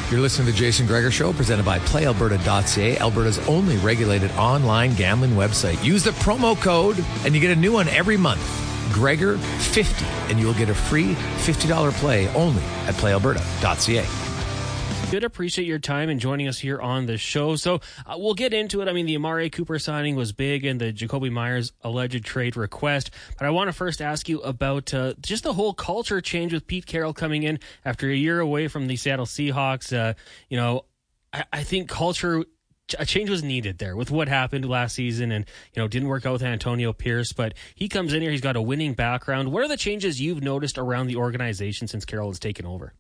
You're listening to the Jason Gregor Show, presented by PlayAlberta.ca, Alberta's only regulated online gambling website. Use the promo code, and you get a new one every month. Gregor50, and you'll get a free $50 play only at PlayAlberta.ca. Good. Appreciate your time and joining us here on the show. So we'll get into it. I mean, the Amari Cooper signing was big and the Jakobi Meyers alleged trade request. But I want to first ask you about just the whole culture change with Pete Carroll coming in after a year away from the Seattle Seahawks. I think a change was needed there with what happened last season and, didn't work out with Antonio Pierce. But he comes in here. He's got a winning background. What are the changes you've noticed around the organization since Carroll has taken over?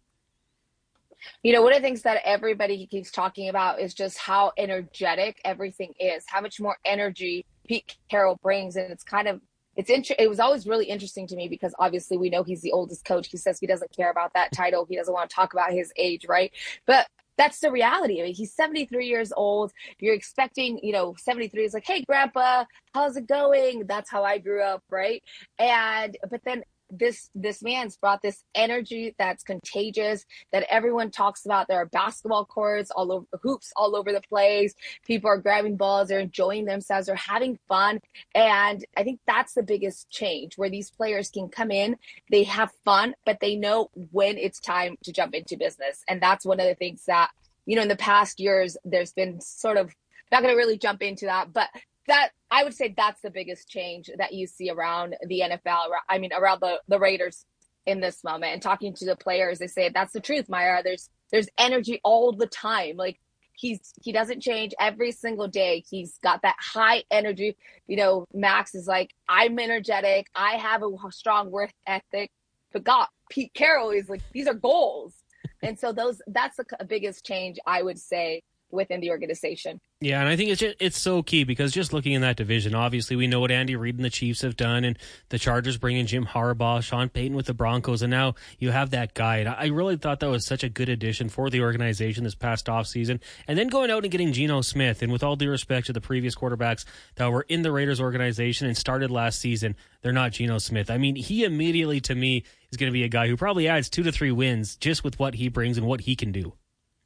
One of the things that everybody keeps talking about is just how energetic everything is, how much more energy Pete Carroll brings. And it was always really interesting to me because obviously we know he's the oldest coach. He says he doesn't care about that title. He doesn't want to talk about his age, right? But that's the reality. I mean, he's 73 years old. You're expecting, 73 is like, hey, grandpa, how's it going? That's how I grew up, right? But then this man's brought this energy that's contagious, that everyone talks about. There are basketball courts all over, hoops all over the place. People are grabbing balls, they're enjoying themselves, they're having fun. And I think that's the biggest change, where these players can come in, they have fun, but they know when it's time to jump into business. And that's one of the things that, in the past years, there's been sort of, not going to really jump into that, but that I would say that's the biggest change that you see around the NFL. I mean, around the Raiders in this moment. And talking to the players, they say that's the truth, Myra. There's energy all the time. Like he doesn't change every single day. He's got that high energy. Max is like, I'm energetic. I have a strong work ethic. But God, Pete Carroll is like, these are goals. And so that's the biggest change, I would say, within the organization. Yeah, and I think it's so key because just looking in that division, obviously we know what Andy Reid and the Chiefs have done, and the Chargers bring in Jim Harbaugh, Sean Payton with the Broncos, and now you have that guy. And I really thought that was such a good addition for the organization this past offseason. And then going out and getting Geno Smith, and with all due respect to the previous quarterbacks that were in the Raiders organization and started last season, they're not Geno Smith. I mean, he immediately, to me, is going to be a guy who probably adds 2 to 3 wins just with what he brings and what he can do.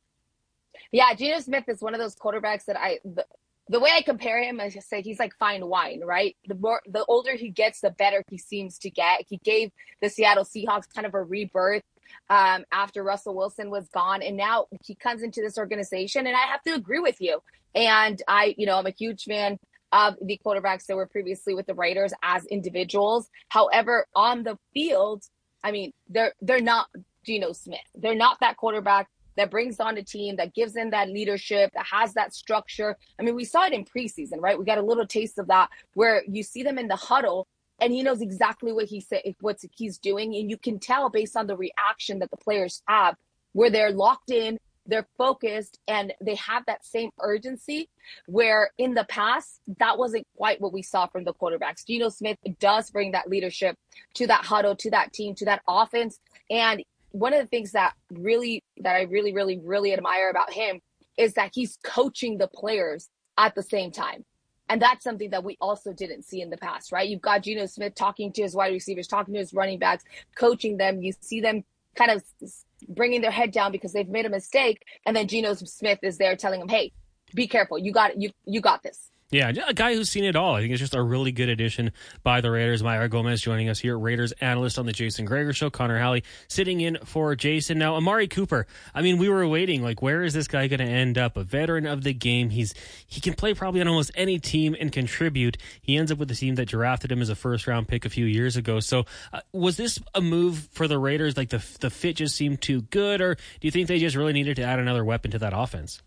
Yeah, Geno Smith is one of those quarterbacks that the way I compare him, I just say he's like fine wine, right? The older he gets, the better he seems to get. He gave the Seattle Seahawks kind of a rebirth after Russell Wilson was gone. And now he comes into this organization, and I have to agree with you. And I'm a huge fan of the quarterbacks that were previously with the Raiders as individuals. However, on the field, I mean, they're not Geno Smith. They're not that quarterback that brings on a team, that gives them that leadership, that has that structure. I mean, we saw it in preseason, right? We got a little taste of that where you see them in the huddle and he knows exactly what he's doing. And you can tell based on the reaction that the players have, where they're locked in, they're focused, and they have that same urgency, where in the past, that wasn't quite what we saw from the quarterbacks. Geno Smith does bring that leadership to that huddle, to that team, to that offense. And one of the things that I really, really admire about him is that he's coaching the players at the same time. And that's something that we also didn't see in the past, right? You've got Geno Smith talking to his wide receivers, talking to his running backs, coaching them. You see them kind of bringing their head down because they've made a mistake. And then Geno Smith is there telling them, hey, be careful. You got it. You got this. Yeah, a guy who's seen it all. I think it's just a really good addition by the Raiders. Mayra Gomez joining us here, Raiders analyst on the Jason Gregor Show. Connor Halley sitting in for Jason. Now, Amari Cooper, I mean, we were waiting, like, where is this guy going to end up? A veteran of the game. He can play probably on almost any team and contribute. He ends up with the team that drafted him as a first-round pick a few years ago. So was this a move for the Raiders? Like, the fit just seemed too good? Or do you think they just really needed to add another weapon to that offense?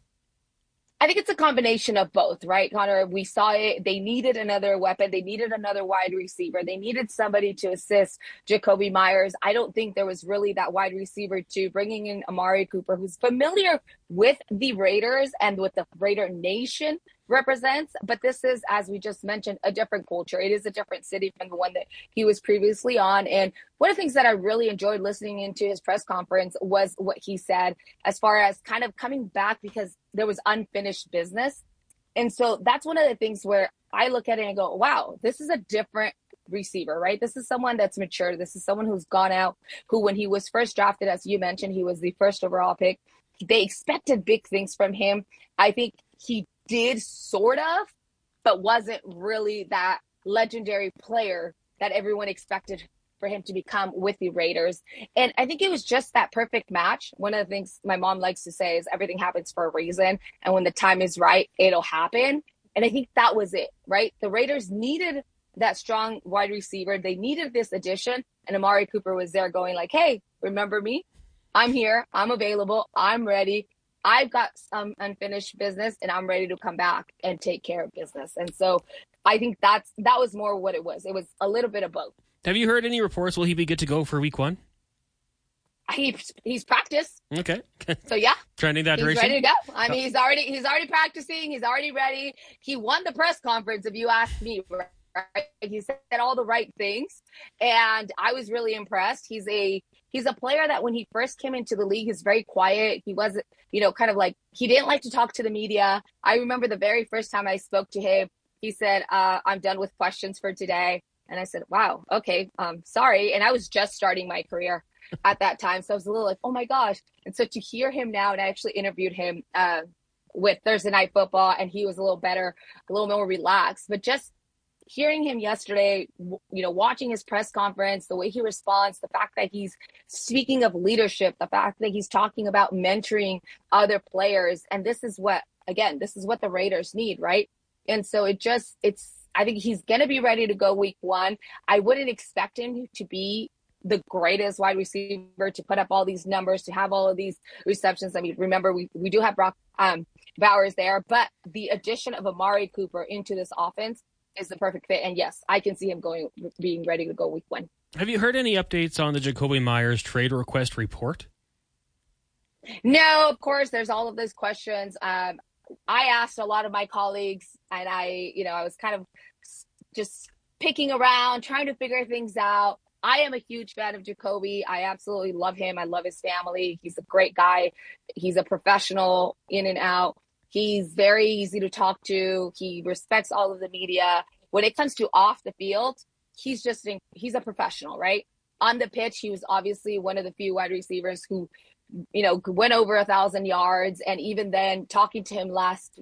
I think it's a combination of both, right, Connor? We saw it. They needed another weapon. They needed another wide receiver. They needed somebody to assist Jakobi Meyers. I don't think there was really that wide receiver to bringing in Amari Cooper, who's familiar with the Raiders and with the Raider Nation represents. But this is, as we just mentioned, a different culture. It is a different city from the one that he was previously on. And one of the things that I really enjoyed listening into his press conference was what he said as far as kind of coming back because there was unfinished business. And so that's one of the things where I look at it and go, wow, this is a different receiver, right? This is someone that's mature. This is someone who's gone out, who when he was first drafted, as you mentioned, he was the first overall pick. they expected big things from him. I think he did sort of, but wasn't really that legendary player that everyone expected for him to become with the Raiders. And I think it was just that perfect match. One of the things my mom likes to say is everything happens for a reason. And when the time is right, it'll happen. And I think that was it, right? The Raiders needed that strong wide receiver. They needed this addition. And Amari Cooper was there going like, hey, remember me? I'm here. I'm available. I'm ready. I've got some unfinished business and I'm ready to come back and take care of business. And so I think that was more what it was. It was a little bit of both. Have you heard any reports? Will he be good to go for week 1? He's practiced. Okay. So yeah. Trending that direction. He's ready to go. I mean, he's already practicing. He's already ready. He won the press conference, if you ask me, right? He said all the right things. And I was really impressed. He's a player that when he first came into the league, he's very quiet. He wasn't, kind of like, he didn't like to talk to the media. I remember the very first time I spoke to him, he said, I'm done with questions for today. And I said, wow, okay, sorry. And I was just starting my career at that time. So I was a little like, oh my gosh. And so to hear him now, and I actually interviewed him with Thursday Night Football, and he was a little better, a little more relaxed. But just hearing him yesterday, watching his press conference, the way he responds, the fact that he's speaking of leadership, the fact that he's talking about mentoring other players. And this is what the Raiders need, right? And so I think he's going to be ready to go week 1. I wouldn't expect him to be the greatest wide receiver, to put up all these numbers, to have all of these receptions. I mean, remember, we do have Brock Bowers there, but the addition of Amari Cooper into this offense is the perfect fit. And yes, I can see him being ready to go week 1. Have you heard any updates on the Jakobi Meyers trade request report? No, of course, there's all of those questions. I asked a lot of my colleagues, and I was kind of just picking around, trying to figure things out. I am a huge fan of Jakobi. I absolutely love him. I love his family. He's a great guy. He's a professional in and out. He's very easy to talk to. He respects all of the media. When it comes to off the field, he's a professional, right? On the pitch, he was obviously one of the few wide receivers who went over 1,000 yards. And even then, talking to him last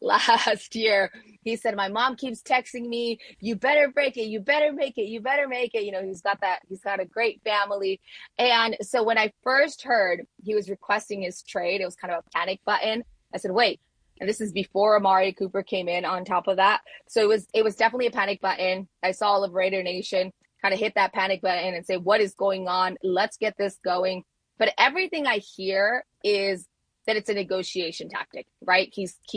year, he said, my mom keeps texting me, you better break it, you better make it, you better make it. He's got a great family. And so when I first heard he was requesting his trade, it was kind of a panic button. I said, wait, and this is before Amari Cooper came in on top of that. So it was definitely a panic button. I saw all of Raider Nation kind of hit that panic button and say, what is going on? Let's get this going. But everything I hear is that it's a negotiation tactic, right?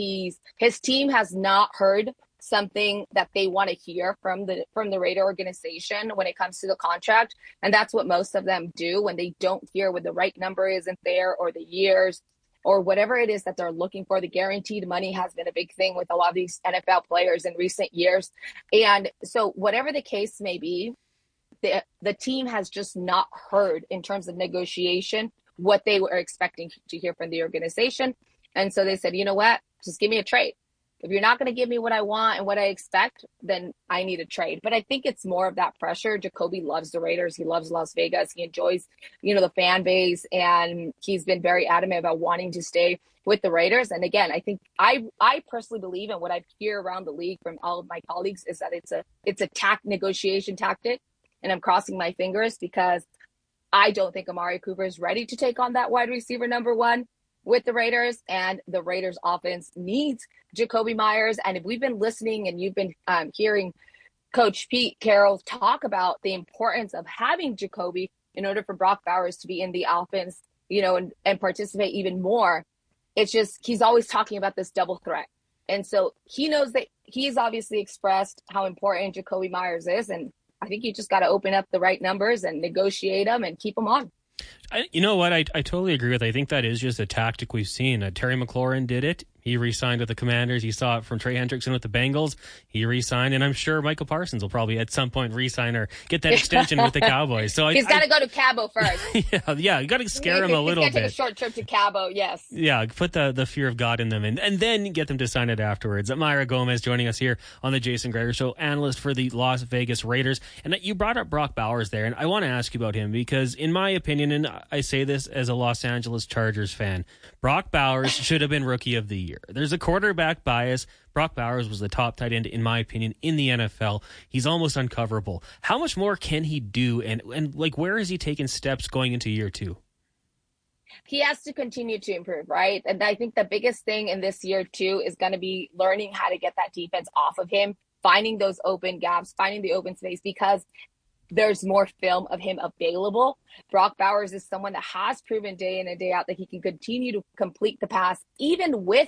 His team has not heard something that they want to hear from the Raider organization when it comes to the contract. And that's what most of them do when they don't hear what the right number isn't there, or the years, or whatever it is that they're looking for. The guaranteed money has been a big thing with a lot of these NFL players in recent years. And so whatever the case may be, the team has just not heard in terms of negotiation what they were expecting to hear from the organization. And so they said, you know what, just give me a trade. If you're not going to give me what I want and what I expect, then I need a trade. But I think it's more of that pressure. Jakobi loves the Raiders. He loves Las Vegas. He enjoys, the fan base. And he's been very adamant about wanting to stay with the Raiders. And again, I think I personally believe, and what I hear around the league from all of my colleagues, is that it's a negotiation tactic. And I'm crossing my fingers, because I don't think Amari Cooper is ready to take on that wide receiver number 1 with the Raiders, and the Raiders offense needs Jakobi Meyers. And if we've been listening and you've been hearing Coach Pete Carroll talk about the importance of having Jakobi in order for Brock Bowers to be in the offense, and participate even more, it's just, he's always talking about this double threat. And so he knows that he's obviously expressed how important Jakobi Meyers is. And I think you just got to open up the right numbers and negotiate them and keep them on. You know what? I totally agree with. I think that is just a tactic we've seen. Terry McLaurin did it. He re-signed with the Commanders. You saw it from Trey Hendrickson with the Bengals. He re-signed, and I'm sure Michael Parsons will probably at some point re-sign or get that extension with the Cowboys. So he's got to go to Cabo first. Yeah, you got to scare him a little bit. Take a short trip to Cabo, yes. Yeah, put the fear of God in them, and then get them to sign it afterwards. Myra Gomez joining us here on the Jason Gregor Show, analyst for the Las Vegas Raiders. And you brought up Brock Bowers there, and I want to ask you about him because, in my opinion, and I say this as a Los Angeles Chargers fan, Brock Bowers should have been Rookie of the Year. There's a quarterback bias. Brock Bowers was the top tight end, in my opinion, in the NFL. He's almost uncoverable. How much more can he do? And like, where is he taking steps going into year 2? He has to continue to improve, right? And I think the biggest thing in this year too is going to be learning how to get that defense off of him, finding those open gaps, finding the open space, because there's more film of him available. Brock Bowers is someone that has proven day in and day out that he can continue to complete the pass, even with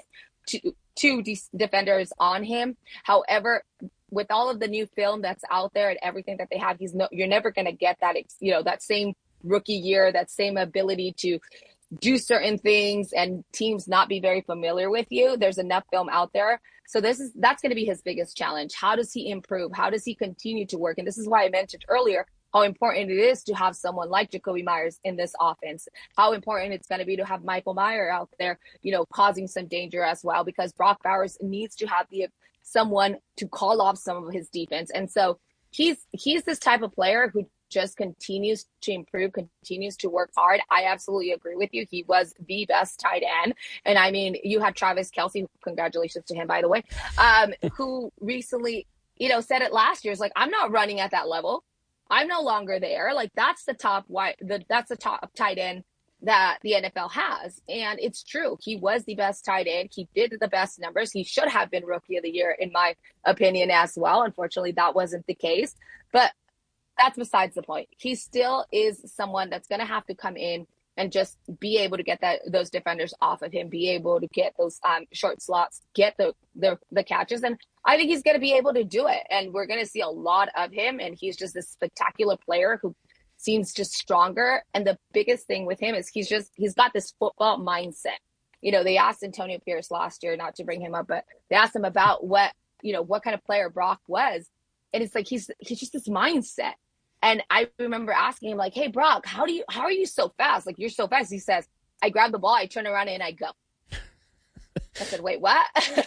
two defenders on him. However, with all of the new film that's out there and everything that they have, you're never going to get that, that same rookie year, that same ability to do certain things and teams not be very familiar with you. There's enough film out there. So that's going to be his biggest challenge. How does he improve? How does he continue to work? And this is why I mentioned earlier how important it is to have someone like Jakobi Meyers in this offense, how important it's going to be to have Michael Mayer out there, causing some danger as well, because Brock Bowers needs to have someone to call off some of his defense. And so he's this type of player who just continues to improve, continues to work hard. I absolutely agree with you. He was the best tight end. And I mean, you had Travis Kelce, congratulations to him, by the way, who recently, said it last year. It's like, I'm not running at that level. I'm no longer there. Like, that's the top tight end that the NFL has. And it's true. He was the best tight end. He did the best numbers. He should have been Rookie of the Year, in my opinion, as well. Unfortunately, that wasn't the case. But that's besides the point. He still is someone that's going to have to come in and just be able to get those defenders off of him, be able to get those short slots, get the catches. And I think he's going to be able to do it. And we're going to see a lot of him. And he's just this spectacular player who seems just stronger. And the biggest thing with him is he's got this football mindset. They asked Antonio Pierce last year, not to bring him up, but they asked him about what kind of player Brock was. And it's like, he's just this mindset. And I remember asking him, like, hey, Brock, how are you so fast? Like, you're so fast. He says, I grab the ball, I turn around and I go. I said, wait, what?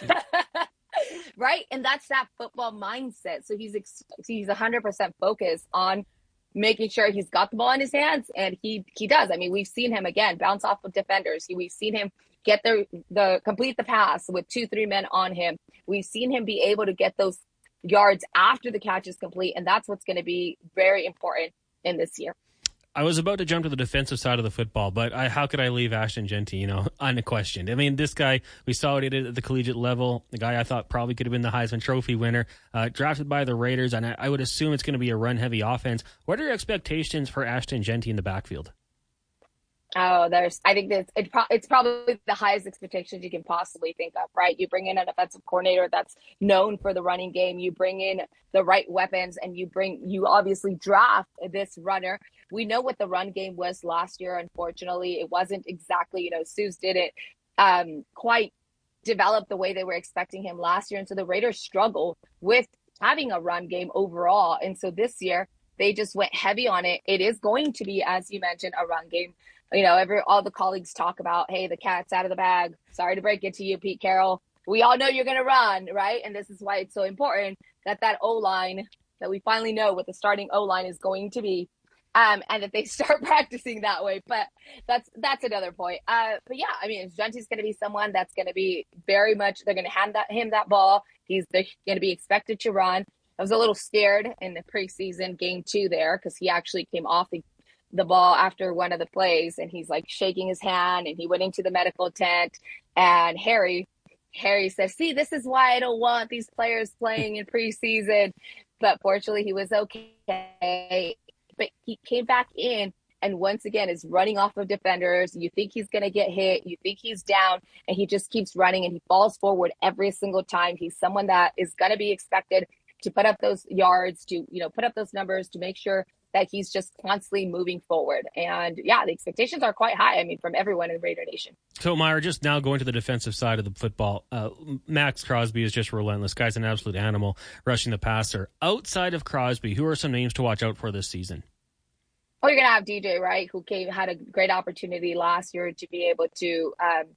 Right. And that's that football mindset. So he's 100% focused on making sure he's got the ball in his hands. And he does. I mean, we've seen him again, bounce off of defenders. We've seen him get the complete the pass with 2-3 men on him. We've seen him be able to get those yards after the catch is complete, and that's what's going to be very important in this year. I was about to jump to the defensive side of the football, but how could I leave Ashton Jeanty, unquestioned? I mean, this guy, we saw what he did at the collegiate level, the guy I thought probably could have been the Heisman Trophy winner, drafted by the Raiders, and I would assume it's going to be a run-heavy offense. What are your expectations for Ashton Jeanty in the backfield? Oh, I think it's probably the highest expectations you can possibly think of, right? You bring in an offensive coordinator that's known for the running game. You bring in the right weapons, and you obviously draft this runner. We know what the run game was last year. Unfortunately, it wasn't exactly, Seuss didn't quite develop the way they were expecting him last year. And so the Raiders struggle with having a run game overall. And so this year they just went heavy on it. It is going to be, as you mentioned, a run game. All the colleagues talk about, hey, the cat's out of the bag. Sorry to break it to you, Pete Carroll. We all know you're going to run, right? And this is why it's so important that O-line, that we finally know what the starting O-line is going to be, and that they start practicing that way. But that's another point. But yeah, I mean, Jeanty's going to be someone that's going to be very much, they're going to hand him that ball. They're going to be expected to run. I was a little scared in the preseason game 2 there, because he actually came off the ball after one of the plays, and he's like shaking his hand, and he went into the medical tent, and Harry says, see, this is why I don't want these players playing in preseason. But fortunately he was okay. But he came back in, and once again is running off of defenders. You think he's going to get hit, you think he's down, and he just keeps running, and he falls forward every single time. He's someone that is going to be expected to put up those yards, to put up those numbers, to make sure that he's just constantly moving forward. And yeah, the expectations are quite high, I mean, from everyone in Raider Nation. So, Meyer, just now going to the defensive side of the football, Max Crosby is just relentless. Guy's an absolute animal rushing the passer. Outside of Crosby, who are some names to watch out for this season? Oh, you're going to have DJ Wright, who had a great opportunity last year to be able to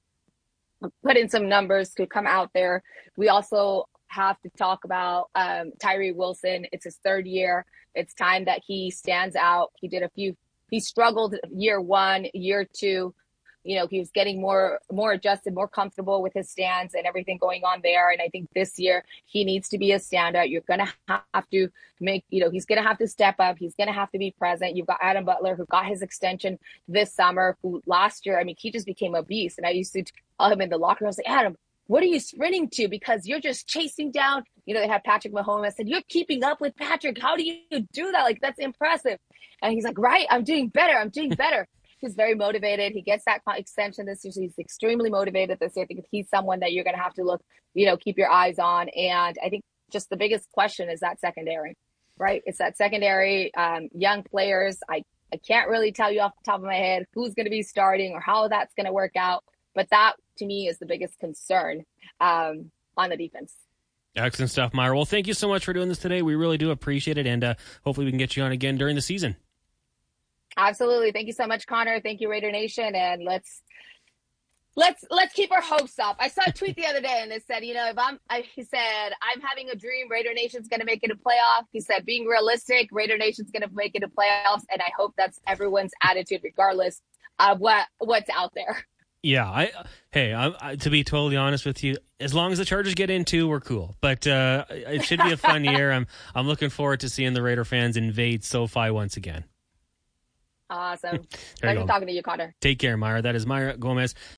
put in some numbers, to come out there. We also have to talk about Tyree Wilson. It's his 3rd year. It's time that he stands out. He struggled year 1, year 2, He was getting more adjusted, more comfortable with his stance and everything going on there. And I think this year he needs to be a standout. You're going to have to make, he's going to have to step up. He's going to have to be present. You've got Adam Butler, who got his extension this summer, who last year, he just became a beast. And I used to tell him in the locker room, I was like, Adam, what are you sprinting to? Because you're just chasing down. They had Patrick Mahomes. I said, you're keeping up with Patrick. How do you do that? Like, that's impressive. And he's like, right, I'm doing better. He's very motivated. He gets that extension this year. So he's extremely motivated this year. I think he's someone that you're going to have to look, keep your eyes on. And I think just the biggest question is that secondary, right? It's that secondary, young players. I can't really tell you off the top of my head who's going to be starting or how that's going to work out. But that, to me, is the biggest concern on the defense. Excellent stuff, Myra. Well, thank you so much for doing this today. We really do appreciate it, and hopefully we can get you on again during the season. Absolutely. Thank you so much, Connor. Thank you, Raider Nation, and let's keep our hopes up. I saw a tweet the other day, and it said, he said, I'm having a dream. Raider Nation's going to make it a playoff. He said, being realistic, Raider Nation's going to make it a playoffs, and I hope that's everyone's attitude, regardless of what's out there. Yeah, to be totally honest with you, as long as the Chargers get in too, we're cool. But it should be a fun year. I'm looking forward to seeing the Raider fans invade SoFi once again. Awesome. Pleasure talking to you, Connor. Take care, Myra. That is Myra Gomez,